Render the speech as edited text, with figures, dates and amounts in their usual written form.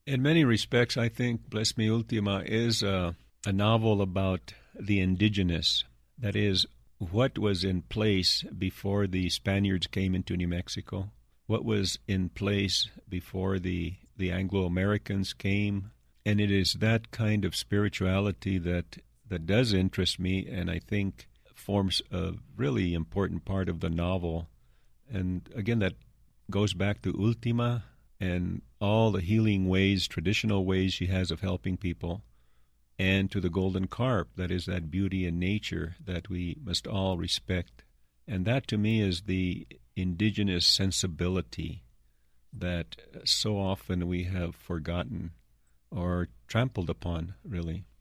In many respects, I think Bless Me Ultima is a novel about the indigenous. That is, what was in place before the Spaniards came into New Mexico, what was in place before the Anglo Americans came. And it is that kind of spirituality that does interest me, and I think forms a really important part of the novel. And again, that goes back to Ultima and all the healing ways, traditional ways she has of helping people, and to the golden carp, that is that beauty in nature that we must all respect. And that to me is the indigenous sensibility that so often we have forgotten or trampled upon, really.